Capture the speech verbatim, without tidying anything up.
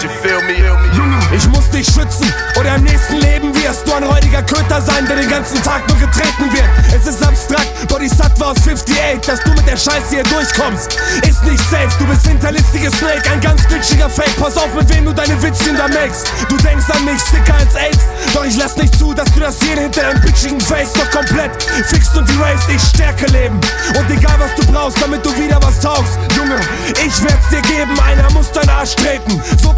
you feel me? Ich muss dich schützen, oder im nächsten Leben wirst du ein räudiger Köter sein, der den ganzen Tag nur getreten wird. Es ist abstrakt, Bodhisattva aus achtundfünfzig, dass du mit der Scheiße hier durchkommst. Ist nicht safe, du bist hinterlistiges Snake, ein ganz glitschiger Fake. Pass auf, mit wem du deine Witzchen da makest. Du denkst an mich, sicker als AIDS, doch ich lass nicht zu, dass du das hier hinter deinem bitchigen Face noch komplett fixt und erased. Ich stärke Leben und egal was du brauchst, damit du wieder was taugst. Junge, ich werd's dir geben, einer muss deinen Arsch treten. So